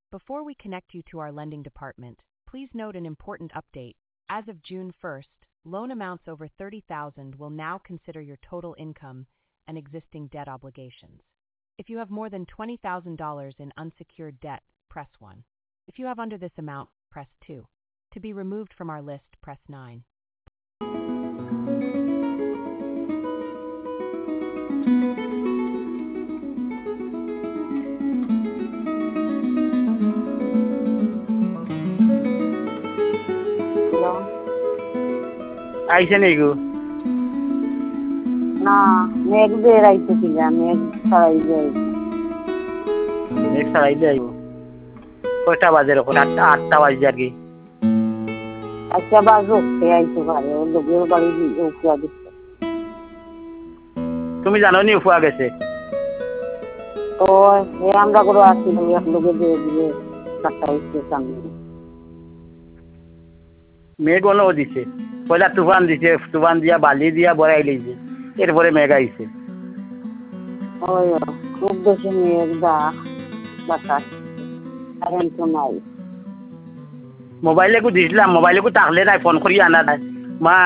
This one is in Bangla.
Before we connect you to our lending department, please note an important update. As of June 1st, loan amounts over $30,000 will now consider your total income and existing debt obligations. If you have more than $20,000 in unsecured debt, press 1. If you have under this amount, press 2. To be removed from our list, press 9. আইছে নি গো? না, মেঘ বের আইতেছিল, মেঘ ছাড়াইলে আইছে। মেঘ ছাড়াইলে আইব। কয়টা বাজে এখন? আটটা বাজে আর কি। আচ্ছা বাজে উঠতে আইতে পারে, ওর লোকের বাড়ি উঠা দিচ্ছে। তুমি জানো নি উফুয়া গেছে? তো আমরা করে আসি এক লোকে দিয়ে দিয়ে কাটাইছে সামনে। মেঘ অন্য দিছে, পয়লা তুফান দিছে, তুফান দিয়া বালি দিয়া বড়াই লইছে, এরপরে মেঘ আইছে। ওই খুব বেশি মেঘ বাতাস, কারেন্ট তো নাই। মোবাইলে দিছিলাম, মোবাইলে থাকলে নাই ফোন করি আনা নাই মা